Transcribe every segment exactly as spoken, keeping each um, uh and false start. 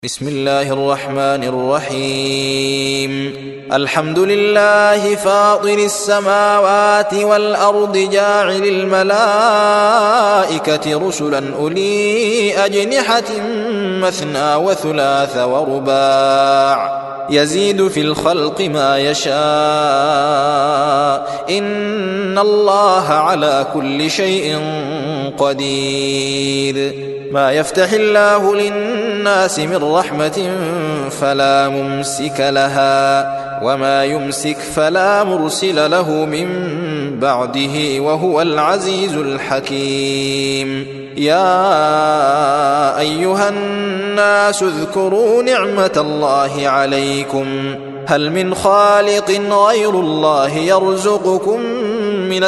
بسم الله الرحمن الرحيم الحمد لله فاطر السماوات والأرض جاعل الملائكة رسلا أولي أجنحة مثنى وثلاث ورباع يزيد في الخلق ما يشاء إن الله على كل شيء قدير ما يفتح الله للناس من رحمة فلا ممسك لها وما يمسك فلا مرسل له من بعده وهو العزيز الحكيم يا أيها الناس اذكروا نعمة الله عليكم هل من خالق غير الله يرزقكم من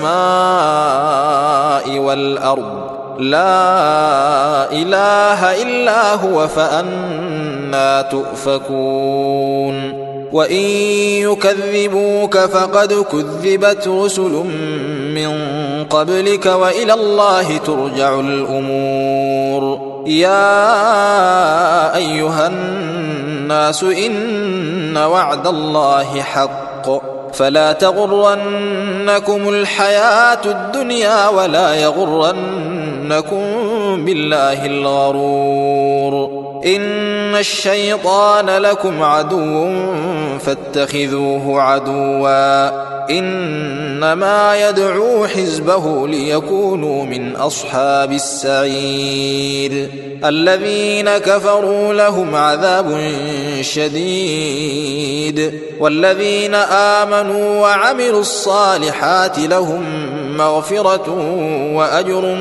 السماء والأرض لا إله إلا هو فأنى تؤفكون وإن يكذبوك فقد كذبت رسل من قبلك وإلى الله ترجع الأمور يا أيها الناس إن وعد الله حق فلا تغرنكم الحياة الدنيا ولا يغرنكم بالله الغرور إن الشيطان لكم عدو فاتخذوه عدوا إنما يدعو حزبه ليكونوا من أصحاب السعير الذين كفروا لهم عذاب شديد والذين آمنوا وعملوا الصالحات لهم مغفرة وأجر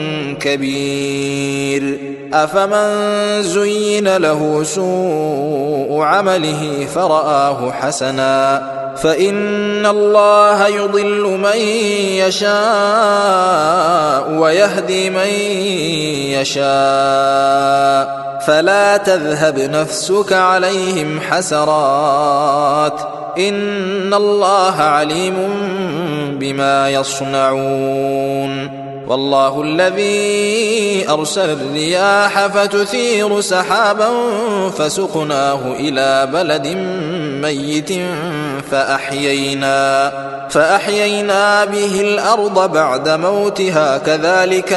كبير أفمن زين له سوء عمله فرآه حسنا فإن الله يضل من يشاء ويهدي من يشاء فلا تذهب نفسك عليهم حسرات إن الله عليم بما يصنعون والله الذي أرسل الرياح فتثير سحابا فسقناه إلى بلد ميت فأحيينا, فأحيينا به الأرض بعد موتها كذلك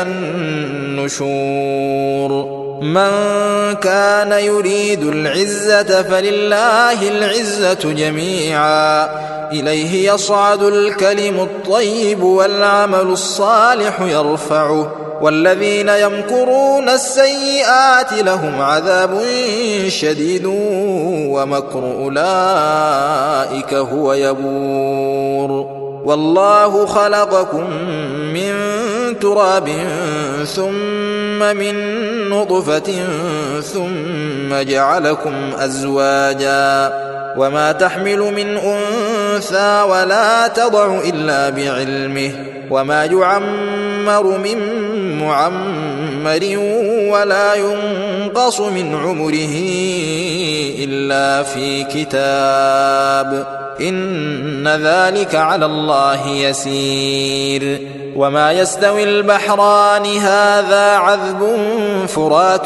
النشور من كان يريد العزة فلله العزة جميعا إليه يصعد الكلم الطيب والعمل الصالح يرفعه والذين يمكرون السيئات لهم عذاب شديد ومكر أولئك هو يبور والله خلقكم من تراب ثم من نطفة ثم جعلكم أزواجا وما تحمل من أنثى ولا تضع إلا بعلمه وما يعمر من معمر ولا ينقص من عمره إلا في كتاب إن ذلك على الله يسير وما يستوي البحران هذا عذب فرات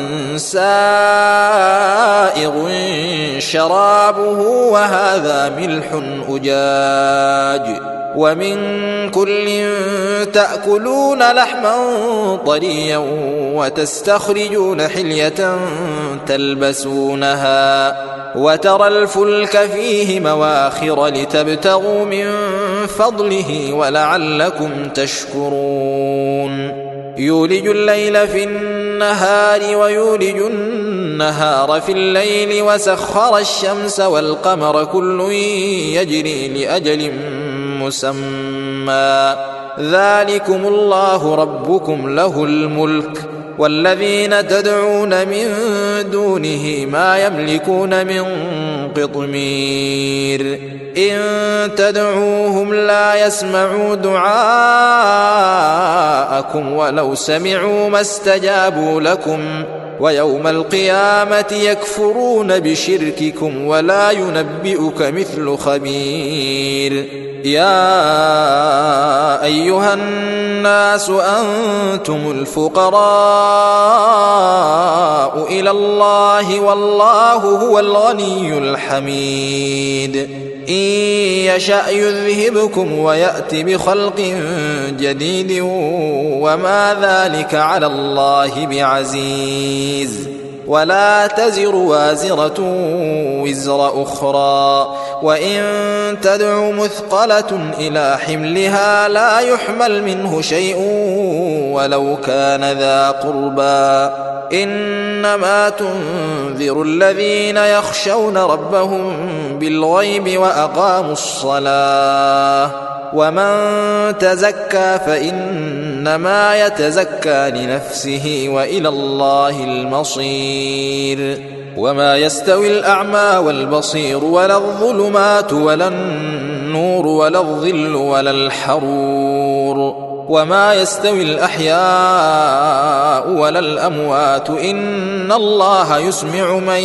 سائغ شرابه وهذا ملح أجاج ومن كل تأكلون لحما طريا وتستخرجون حلية تلبسونها وترى الفلك فيه مواخر لتبتغوا من فضله ولعلكم تشكرون يولج الليل في النهار ويولج النهار في الليل وسخر الشمس والقمر كل يجري لأجل مسمى ذلكم الله ربكم له الملك والذين تدعون من دونه ما يملكون من قطمير إن تدعوهم لا يسمعوا دعاءكم ولو سمعوا ما استجابوا لكم ويوم القيامة يكفرون بشرككم ولا ينبئك مثل خبير يا أيها الناس أنتم الفقراء إلى الله والله هو الغني الحميد إن يشأ يذهبكم ويأت بخلق جديد وما ذلك على الله بعزيز ولا تزر وازرة وزر أخرى وإن تدع مثقلة إلى حملها لا يحمل منه شيء ولو كان ذا قربى إنما تنذر الذين يخشون ربهم بالغيب وأقاموا الصلاة ومن تزكى فإنما يتزكى لنفسه وإلى الله المصير وما يستوي الأعمى والبصير ولا الظلمات ولا النور ولا الظل ولا الحرور وما يستوي الأحياء ولا الأموات إن الله يسمع من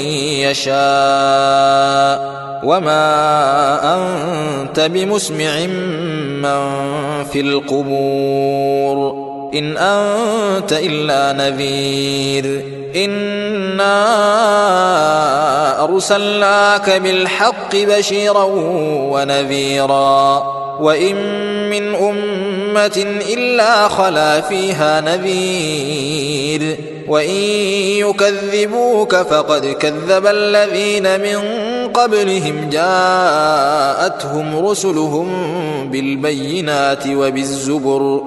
يشاء وما أنت بمسمع من في القبور إن أنت إلا نذير إنا أرسلناك بالحق بشيرا ونذيرا وإن من أمة إلا خلا فيها نذير وإن يكذبوك فقد كذب الذين من قبلهم جاءتهم رسلهم بالبينات وبالزبر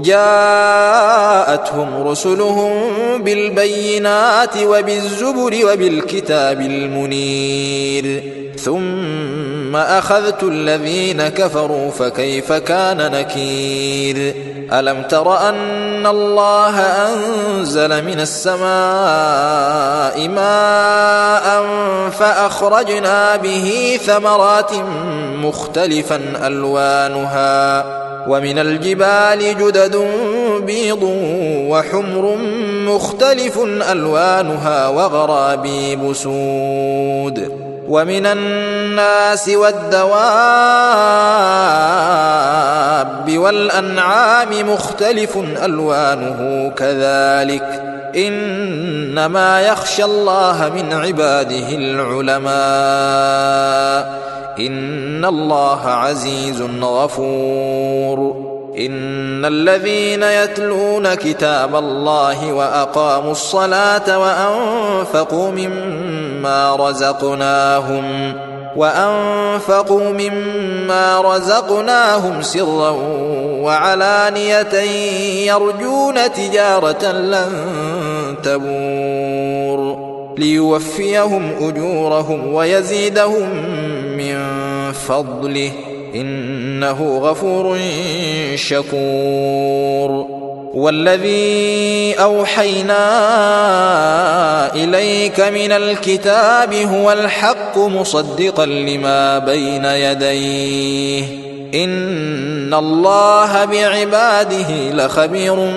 جاءتهم رسلهم بالبينات وبالزبر وبالكتاب المنير ثم أخذت الذين كفروا فكيف كان نكير ألم تر أن الله أنزل من السماء ماء فأخرجنا به ثمرات مختلفا ألوانها ومن الجبال جدد بيض وحمر مختلف ألوانها وغرابيب سود ومن الناس والدواب والأنعام مختلف ألوانه كذلك إنما يخشى الله من عباده العلماء إن الله عزيز غفور إن الذين يتلون كتاب الله وأقاموا الصلاة وأنفقوا مما رزقناهم وأنفقوا مما رزقناهم سرا وعلانية يرجون تجارة لن تبور ليوفيهم أجورهم ويزيدهم من فضله إنه غفور شكور والذي أوحينا إليك من الكتاب هو الحق مصدقا لما بين يديه إن الله بعباده لخبير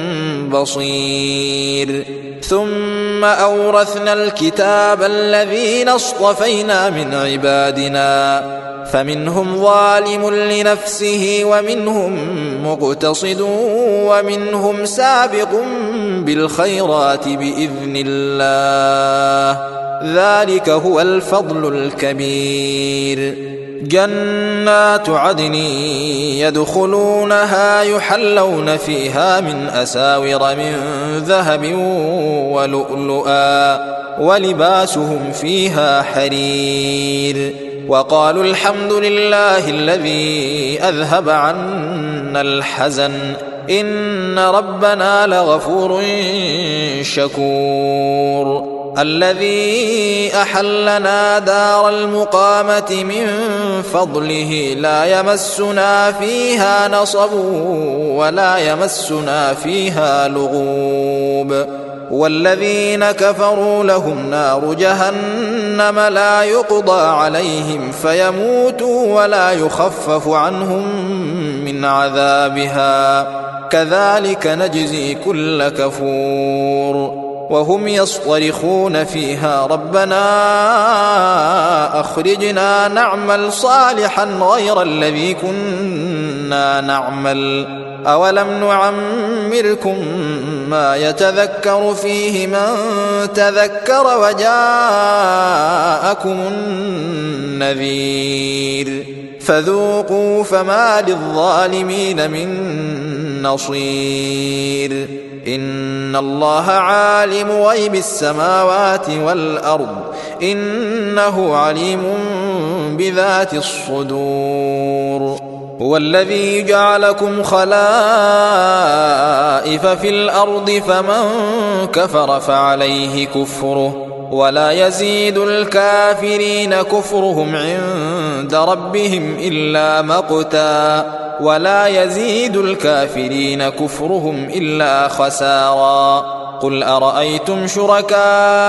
بصير ثم أورثنا الكتاب الذين اصطفينا من عبادنا فمنهم ظالم لنفسه ومنهم مقتصد ومنهم سابق بالخيرات بإذن الله ذلك هو الفضل الكبير جنات عدن يدخلونها يحلون فيها من أساور من ذهب ولؤلؤا ولباسهم فيها حرير وقالوا الحمد لله الذي أذهب عنا الحزن إن ربنا لغفور شكور الذي أحلنا دار المقامة من فضله لا يمسنا فيها نصب ولا يمسنا فيها لغوب والذين كفروا لهم نار جهنم لا يقضى عليهم فيموتوا ولا يخفف عنهم من عذابها كذلك نجزي كل كفور وهم يصطرخون فيها ربنا أخرجنا نعمل صالحا غير الذي كنا نعمل أولم نعمركم ما يتذكر فيه من تذكر وجاءكم النذير فذوقوا فما للظالمين من نصير إن الله عالم غيب السماوات والأرض إنه عليم بذات الصدور هو الذي جعلكم خلائف في الأرض فمن كفر فعليه كفره ولا يزيد الكافرين كفرهم عند ربهم إلا مقتا ولا يزيد الكافرين كفرهم إلا خسارا قل أرأيتم شركاءكم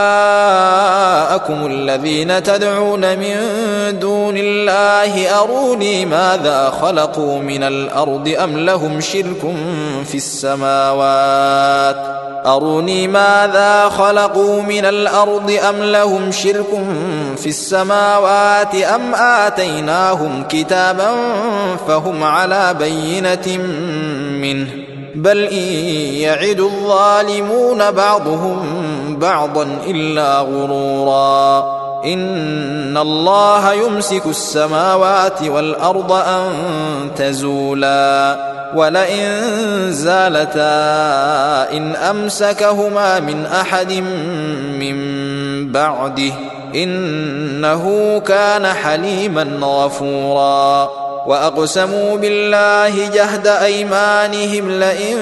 الذين تدعون من دون الله أروني ماذا خلقوا من الأرض أم لهم شرك في السماوات أروني ماذا خلقوا من الأرض أم لهم شرك في السماوات أم آتيناهم كتابا فهم على بينة منه بل إن يعد الظالمون بعضهم بعضا إلا غرورا إن الله يمسك السماوات والأرض أن تزولا ولئن زالتا إن أمسكهما من أحد من بعده إنه كان حليما غفورا وأقسموا بالله جهد أيمانهم لئن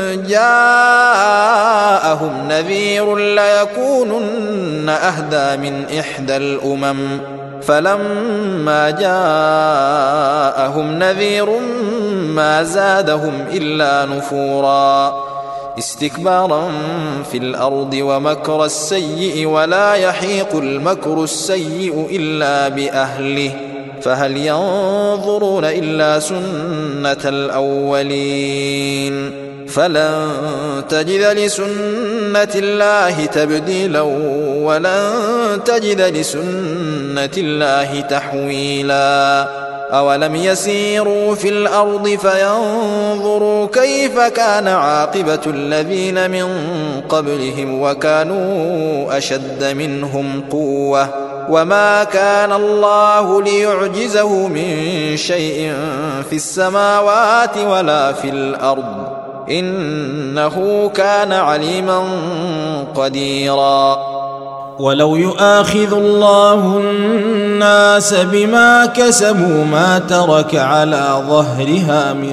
جاءهم نذير ليكونن أهدى من إحدى الأمم فلما جاءهم نذير ما زادهم إلا نفورا استكبارا في الأرض ومكر السيء ولا يحيق المكر السيء إلا بأهله فهل ينظرون إلا سنة الأولين فلن تجد لسنة الله تبديلا ولن تجد لسنة الله تحويلا أولم يسيروا في الأرض فينظروا كيف كان عاقبة الذين من قبلهم وكانوا أشد منهم قوة وما كان الله ليعجزه من شيء في السماوات ولا في الأرض إنه كان عليما قديرا ولو يؤاخذ الله الناس بما كسبوا ما ترك على ظهرها من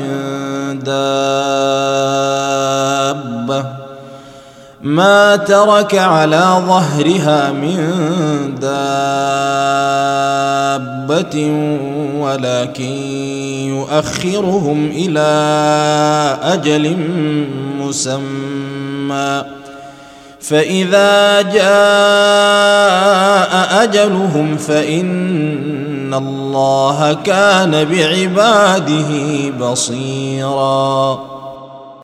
دابة ما ترك على ظهرها من دابة ولكن يؤخرهم إلى أجل مسمى فإذا جاء أجلهم فإن الله كان بعباده بصيراً